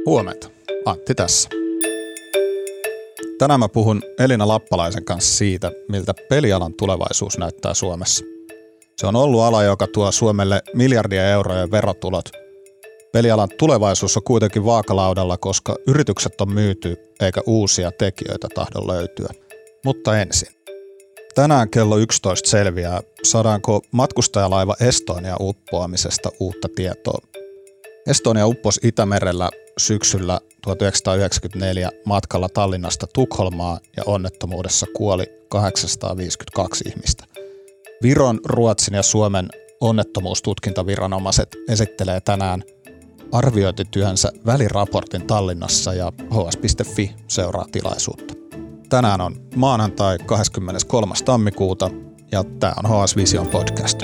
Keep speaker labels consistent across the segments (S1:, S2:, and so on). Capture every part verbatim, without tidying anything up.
S1: Huomenta. Antti tässä. Tänään mä puhun Elina Lappalaisen kanssa siitä, miltä pelialan tulevaisuus näyttää Suomessa. Se on ollut ala, joka tuo Suomelle miljardia euroja verotulot. Pelialan tulevaisuus on kuitenkin vaakalaudalla, koska yritykset on myyty eikä uusia tekijöitä tahdo löytyä. Mutta ensin. Tänään kello yksitoista selviää, saadaanko matkustajalaiva Estonia uppoamisesta uutta tietoa. Estonia upposi Itämerellä syksyllä tuhatyhdeksänsataayhdeksänkymmentäneljä matkalla Tallinnasta Tukholmaan ja onnettomuudessa kuoli kahdeksansataaviisikymmentäkaksi ihmistä. Viron, Ruotsin ja Suomen onnettomuustutkintaviranomaiset esittelee tänään arviointityönsä väliraportin Tallinnassa ja H S piste F I seuraa tilaisuutta. Tänään on maanantai kahdeskymmeneskolmas tammikuuta ja tämä on H S Vision podcast.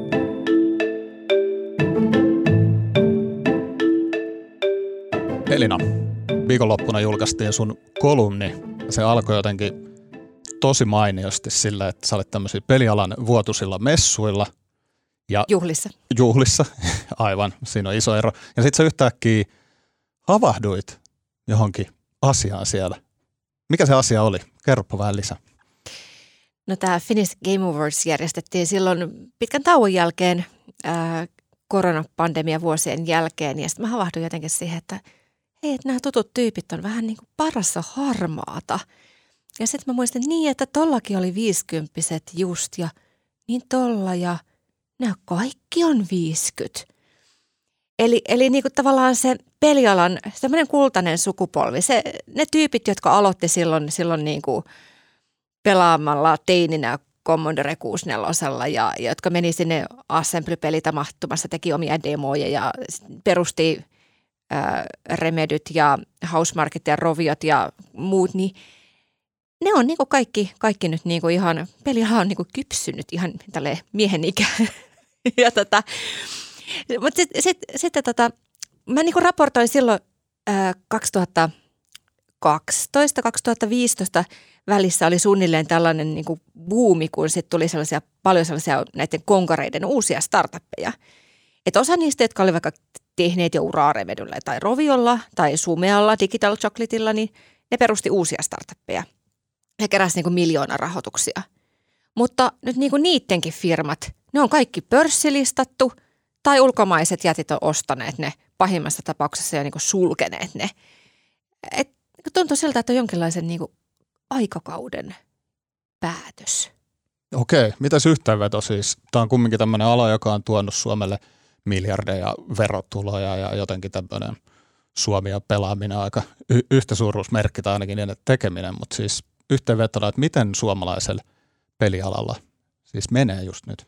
S1: Elina, viikonloppuna julkaistiin sun kolumni ja se alkoi jotenkin tosi mainiosti sillä, että sä olet tämmöisillä pelialan vuotuisilla messuilla. Ja
S2: juhlissa.
S1: Juhlissa, aivan, siinä on iso ero. Ja sit sä yhtäkkiä havahduit johonkin asiaan siellä. Mikä se asia oli? Kerropa vähän lisää.
S2: No tämä Finnish Game Awards järjestettiin silloin pitkän tauon jälkeen, ää, koronapandemian vuosien jälkeen. Ja sitten mä havahduin jotenkin siihen, että hei, että nämä tutut tyypit on vähän niin kuin parassa harmaata. Ja sitten mä muistin niin, että tollakin oli viisikymppiset just ja niin tolla ja nämä kaikki on viisikymmentä. Eli, eli niin kuin tavallaan se pelialan, semmoinen kultainen sukupolvi, se, ne tyypit, jotka aloitti silloin, silloin niin kuin pelaamalla teininä Commodore kuusikymmentäneljä ja, ja jotka meni sinne Assembly-pelitapahtumassa, teki omia demoja ja perusti ää, Remedyt ja Housemarquet ja Roviot ja muut, niin ne on niin kuin kaikki, kaikki nyt niin kuin ihan, peliala on niin kuin kypsynyt ihan tälleen miehen ikään. ja tota, mutta sitten sit, sit, tota, mä niin kuin raportoin silloin ää, kaksituhattakaksitoista kaksituhattaviisitoista välissä oli suunnilleen tällainen niin kuin buumi, kun sitten tuli sellaisia, paljon sellaisia näiden konkareiden uusia startuppeja. Että osa niistä, jotka oli vaikka tehneet jo uraa Remedyllä tai Roviolla tai Sumealla, Digital Chocolateilla, niin ne perusti uusia startuppeja. He keräsivät niin kuin miljoona rahoituksia. Mutta nyt niin kuin niidenkin firmat, ne on kaikki pörssilistattu tai ulkomaiset jätit on ostaneet ne, pahimmassa tapauksessa jo niin kuin sulkeneet ne. Et tuntuu siltä, että on jonkinlaisen niin kuin aikakauden päätös.
S1: Okei, mitäs yhteenveto siis? Tämä on kumminkin tämmöinen ala, joka on tuonut Suomelle miljardeja verotuloja ja jotenkin tämmöinen Suomi ja pelaaminen aika y- yhtä suuruusmerkki tai ainakin niiden tekeminen, mutta siis yhteenvetona, että miten suomalaisella pelialalla siis menee just nyt?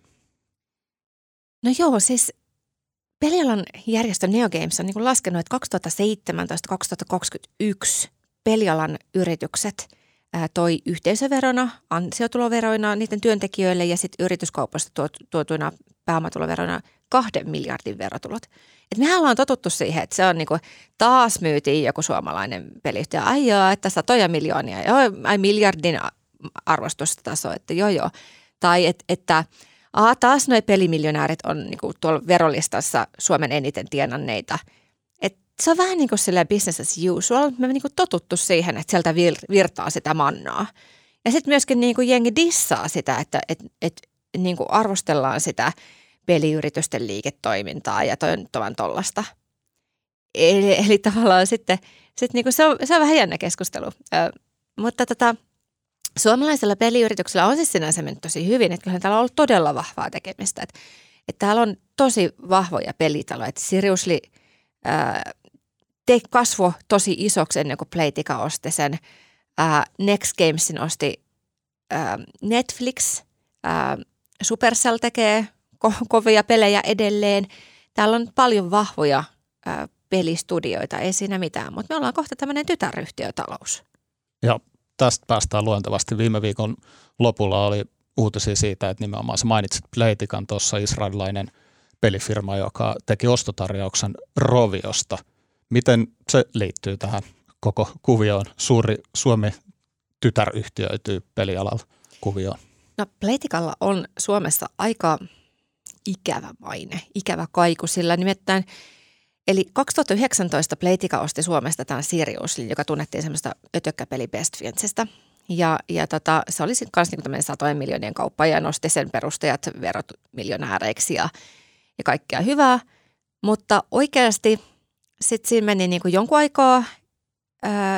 S2: No joo, siis pelialan järjestö NeoGames on niin kuin laskenut, että kaksituhattaseitsemäntoista kaksituhattakaksikymmentäyksi pelialan yritykset ää, toi yhteisöverona, ansiotuloveroina niiden työntekijöille ja sitten yrityskaupasta tuotuina pääomatuloveroina kahden miljardin verotulot. Et mehän ollaan totuttu siihen, että se on niinku, taas myytiin joku suomalainen peliyhtiö. Ai joo, että satoja miljoonia, joo, ai miljardin arvostustaso, että joo joo. Tai et, että aa, taas noi pelimiljonäärit on niinku tuolla verolistassa Suomen eniten tienanneita. Et se on vähän niin kuin silleen business as usual. Me niinku totuttu siihen, että sieltä vir- virtaa sitä mannaa. Ja sitten myöskin niinku jengi dissaa sitä, että et, et, niinku arvostellaan sitä peliyritysten liiketoimintaa ja toivottavasti tollasta. Eli, eli tavallaan sitten sit niinku se, on, se on vähän jännä keskustelu. Ö, mutta tota, suomalaisella peliyrityksellä on siis sinänsä mennyt tosi hyvin, että kyllähän täällä on ollut todella vahvaa tekemistä. Että, että täällä on tosi vahvoja pelitaloja. Että Seriously ö, te kasvoi tosi isoksi ennen kuin Playtika osti sen. Ö, Next Gamesin osti ö, Netflix. Ö, Supercell tekee ko- kovia pelejä edelleen. Täällä on paljon vahvoja ö, pelistudioita, ei siinä mitään, mutta me ollaan kohta tämmöinen tytäryhtiötalous.
S1: Ja tästä päästään luontevasti. Viime viikon lopulla oli uutisia siitä, että nimenomaan sä mainitsit Playtikan tuossa, israelilainen pelifirma, joka teki ostotarjouksen Roviosta. Miten se liittyy tähän koko kuvioon? Suuri Suomi tytäryhtiöityy pelialalla kuvioon.
S2: No Playtikalla on Suomessa aika ikävä maine, ikävä kaiku, sillä nimittäin Eli kaksituhattayhdeksäntoista Playtika osti Suomesta tämän Siriusin, joka tunnettiin semmoista ötökkäpeli Best Fiendsistä. Ja, ja tota, se oli sitten kanssa niinku satojen miljoonien kauppa ja nosti sen perustajat verot miljonääreiksi ja, ja kaikkea hyvää. Mutta oikeasti sitten siinä meni niinku jonkun aikaa ää,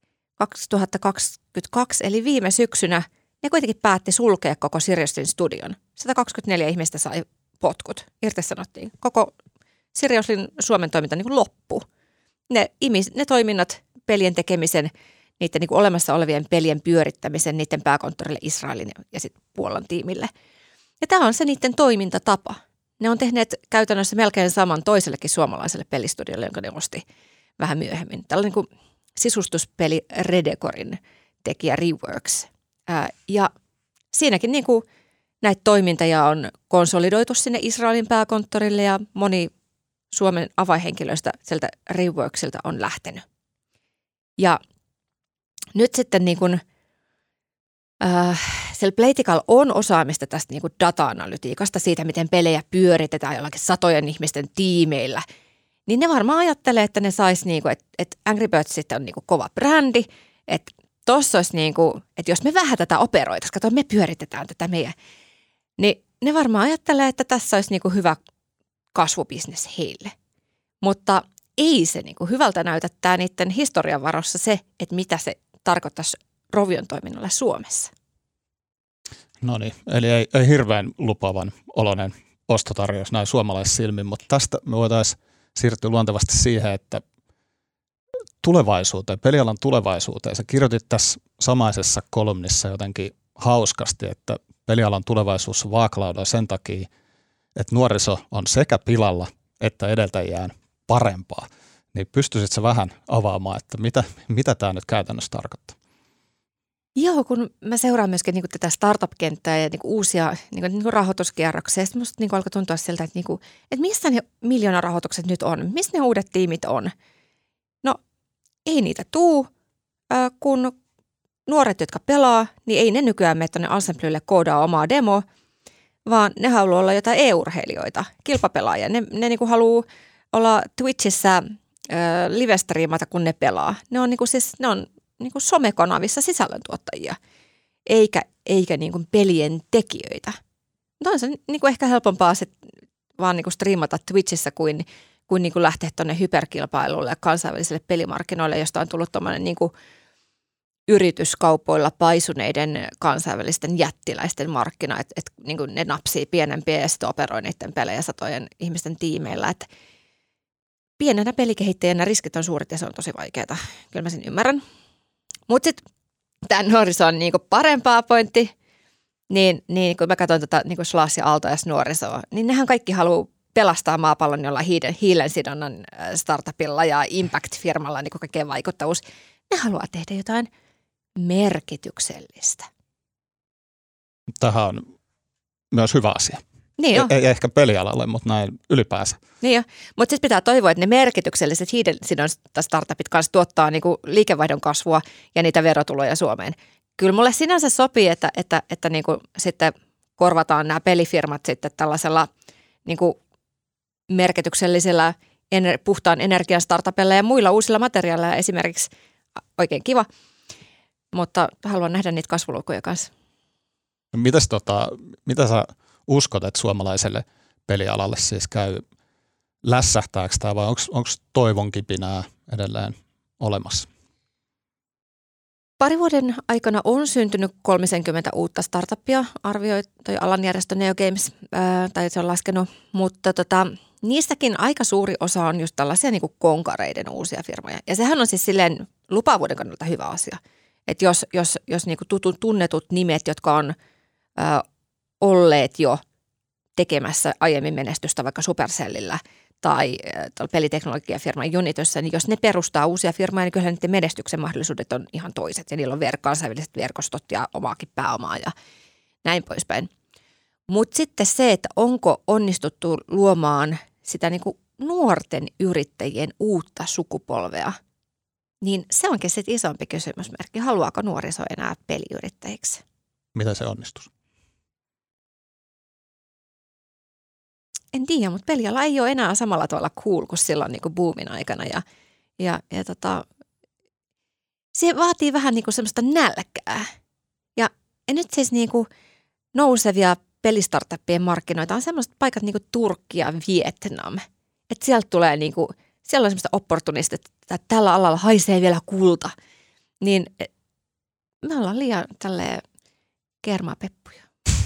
S2: kaksituhattakaksikymmentäkaksi, eli viime syksynä, ne kuitenkin päätti sulkea koko Siriusin studion. sata kaksikymmentäneljä ihmistä sai potkut, irtisanottiin. Koko Siriusin Suomen toiminta niin kuin loppu. Ne, imis, ne toiminnat, pelien tekemisen, niiden niin kuin olemassa olevien pelien pyörittämisen, niiden pääkonttorille Israelin ja, ja sitten Puolan tiimille. Ja tämä on se niiden toimintatapa. Ne on tehneet käytännössä melkein saman toisellekin suomalaiselle pelistudiolle, jonka ne osti vähän myöhemmin. Tällainen niin kuin sisustuspeli Redecorin tekijä Reworks. Ää, ja siinäkin niin kuin näitä toimintoja on konsolidoitu sinne Israelin pääkonttorille ja moni Suomen avainhenkilöistä sieltä Reworksilta on lähtenyt. Ja nyt sitten niin kuin, äh, siellä Playtikalla on osaamista tästä niin kuin data-analytiikasta, siitä miten pelejä pyöritetään jollakin satojen ihmisten tiimeillä. Niin ne varmaan ajattelee, että ne sais, niin kuin, että, että Angry Birds sitten on niin kuin kova brändi, että tossa olisi niin kuin, että jos me vähän tätä operoitaisiin, katsotaan, me pyöritetään tätä meidän, niin ne varmaan ajattelee, että tässä olisi niin kuin hyvä kasvubisnes heille. Mutta ei se niin kuin hyvältä näytä tämä niiden historian varossa se, että mitä se tarkoittaisi Rovion toiminnalle Suomessa.
S1: No niin, eli ei, ei hirveän lupaavan oloinen ostotarjous näin suomalaissilmin, mutta tästä me voitaisiin siirtyä luontevasti siihen, että tulevaisuuteen, pelialan tulevaisuuteen. Sä kirjoitit tässä samaisessa kolumnissa jotenkin hauskasti, että pelialan tulevaisuus on vaakalaudalla sen takia, että nuoriso on sekä pilalla että edeltäjään parempaa. Niin pystyisit sä vähän avaamaan, että mitä, mitä tämä nyt käytännössä tarkoittaa?
S2: Joo, kun mä seuraan myöskin niin kuin tätä startup-kenttää ja niin kuin uusia niin kuin, niin kuin rahoituskierroksia, sitten musta niin kuin alkoi tuntua siltä, että, niin kuin, että missä ne miljoonarahoitukset nyt on, missä ne uudet tiimit on. No ei niitä tuu, kun nuoret, jotka pelaa, niin ei ne nykyään mene tuonne Ensemblelle koodaa omaa demoa, vaan ne haluaa olla jotain e-urheilijoita, kilpapelaajia. Ne, ne niin kuin haluaa olla Twitchissä live-striimata, kun ne pelaa. Ne on, niin kuin siis, ne on niin kuin somekanavissa sisällöntuottajia, eikä, eikä niin kuin pelien tekijöitä. Mutta on se niin kuin ehkä helpompaa sit vaan niin kuin striimata Twitchissä kuin, kuin, niin kuin lähteä tuonne hyperkilpailulle ja kansainvälisille pelimarkkinoille, josta on tullut tuommoinen niin kuin yrityskaupoilla paisuneiden kansainvälisten jättiläisten markkina, että et, niin kuin ne napsii pienempiä ja sitten operoi niiden pelejä satojen ihmisten tiimeillä. Et pienenä pelikehittäjänä riskit on suuret ja se on tosi vaikeaa. Kyllä mä sen ymmärrän. Mutta sitten tämä nuoriso on niinku parempaa pointti, niin, niin kun mä katson tätä niinku Slash ja Aalto S nuorisoa, niin nehän kaikki haluaa pelastaa maapallon jollain hiilen, hiilen sidonnan startupilla ja impact-firmalla niin kaikkein vaikuttavuus. Ne haluaa tehdä jotain merkityksellistä.
S1: Tähän on myös hyvä asia.
S2: Niin
S1: ei, ei ehkä pelialalle, mutta näin ylipäänsä.
S2: Niin jo, mutta sitten pitää toivoa, että ne merkitykselliset hiilensidon startupit kanssa tuottaa niinku liikevaihdon kasvua ja niitä verotuloja Suomeen. Kyllä mulle sinänsä sopii, että, että, että niinku sitten korvataan nämä pelifirmat sitten tällaisella niinku merkityksellisellä ener- puhtaan energian startupilla ja muilla uusilla materiaaleilla esimerkiksi. Oikein kiva, mutta haluan nähdä niitä kasvulukuja kanssa.
S1: Mitäs tota, mitä sä uskot, että suomalaiselle pelialalle siis käy, lässähtääkö tämä vai onko toivon kipinää edelleen olemassa?
S2: Pari vuoden aikana on syntynyt kolmekymmentä uutta startuppia, arvioi toi alan järjestö NeoGames, ää, tai se on laskenut, mutta tota, niistäkin aika suuri osa on just tällaisia niin kuin konkareiden uusia firmoja. Ja sehän on siis silleen lupaavuuden kannalta hyvä asia, että jos, jos, jos niin kuin tutun, tunnetut nimet, jotka on ää, olleet jo tekemässä aiemmin menestystä vaikka Supercellillä tai peliteknologiafirman Unitossa, niin jos ne perustaa uusia firmoja, niin kyllä niiden menestyksen mahdollisuudet on ihan toiset. Ja niillä on ver- kansainväliset verkostot ja omaakin pääomaa ja näin poispäin. Mutta sitten se, että onko onnistuttu luomaan sitä niin kuin nuorten yrittäjien uutta sukupolvea, niin se onkin sitten isompi kysymysmerkki. Haluaako nuoriso enää peliyrittäjiksi?
S1: Mitä se onnistus?
S2: en tiedä, mutta peliala ei ole enää samalla tavalla cool kuin silloin niin kuin boomin aikana. Ja, ja, ja tota, se vaatii vähän niin kuin semmoista nälkää. Ja, ja nyt siis niin kuin nousevia pelistartuppien markkinoita on semmoiset paikat niin kuin Turkki ja Vietnam. Että sieltä tulee niin kuin, siellä on semmoista opportunista, että tällä alalla haisee vielä kulta. Niin me ollaan liian tälleen kermapeppuja.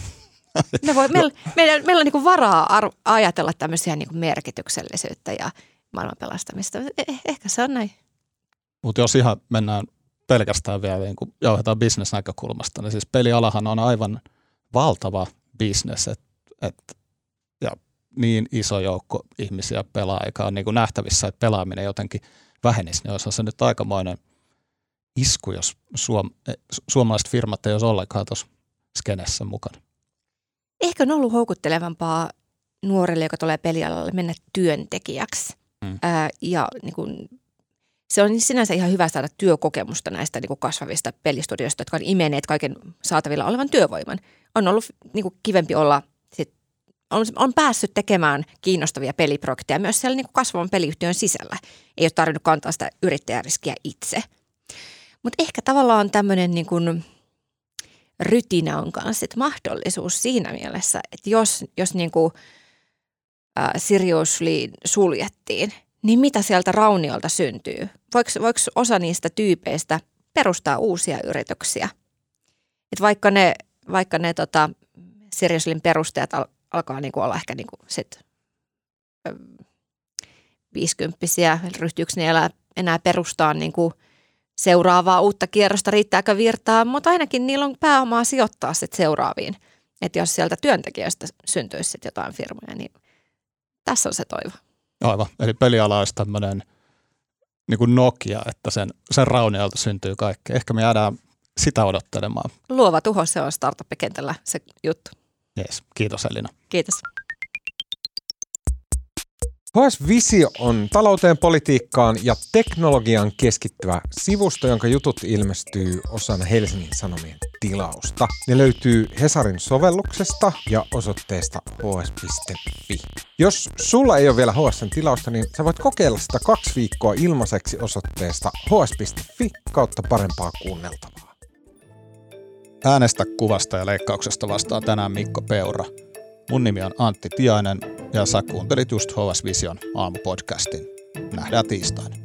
S2: Me voi, meillä, meillä, meillä on niin kuin varaa arv- ajatella tämmöisiä niin kuin merkityksellisyyttä ja maailman pelastamista. Eh, ehkä se on näin.
S1: Mutta jos ihan mennään pelkästään vielä niin kuin jauhetaan bisnesnäkökulmasta, niin siis pelialahan on aivan valtava bisnes, et, et, ja niin iso joukko ihmisiä pelaa, eikä ole niin kuin nähtävissä, että pelaaminen jotenkin vähenisi, niin olisi se nyt aikamoinen isku, jos suom, suomalaiset firmat ei olisi ollenkaan tuossa skenessä mukana.
S2: Ehkä on ollut houkuttelevampaa nuorille, joka tulee pelialalle, mennä työntekijäksi. Mm. Ää, ja niin kuin, se on sinänsä ihan hyvä saada työkokemusta näistä niin kuin kasvavista pelistudioista, jotka on imeneet kaiken saatavilla olevan työvoiman. On ollut niin kuin kivempi olla, sit, on, on päässyt tekemään kiinnostavia peliprojekteja myös siellä niin kuin kasvavan peliyhtiön sisällä. Ei ole tarvinnut kantaa sitä yrittäjäriskiä itse. Mutta ehkä tavallaan tämmöinen niin kuin rytinä on kanssa mahdollisuus siinä mielessä, että jos, jos niin kuin, äh, Seriously suljettiin, niin mitä sieltä rauniolta syntyy? Voiko, voiko osa niistä tyypeistä perustaa uusia yrityksiä? Et vaikka ne, vaikka ne tota, Seriously perustajat al, alkaa niin kuin olla ehkä niin kuin sit, äh, viisikymppisiä, ryhtyykö ne enää, enää perustaa niin kuin seuraavaa uutta kierrosta, riittääkö virtaa, mutta ainakin niillä on pääomaa sijoittaa sitten seuraaviin. Että jos sieltä työntekijöistä syntyisi sitten jotain firmoja, niin tässä on se toivo.
S1: Aivan, eli peliala olisi tämmöinen niin kuin Nokia, että sen, sen rauniolta syntyy kaikkea. Ehkä me jäädään sitä odottelemaan.
S2: Luova tuho, se on startup-kentällä se juttu.
S1: Jees, kiitos Elina.
S2: Kiitos.
S3: H S Visio on talouteen, politiikkaan ja teknologiaan keskittyvä sivusto, jonka jutut ilmestyy osana Helsingin Sanomien tilausta. Ne löytyy Hesarin sovelluksesta ja osoitteesta h s piste f i. Jos sulla ei ole vielä H S:n tilausta, niin sä voit kokeilla sitä kaksi viikkoa ilmaiseksi osoitteesta h s piste f i kautta parempaa kuunneltavaa.
S1: Äänestä kuvasta ja leikkauksesta vastaa tänään Mikko Peura. Mun nimi on Antti Tiainen ja sä kuuntelit just H S Vision aamupodcastin. Nähdään tiistaina.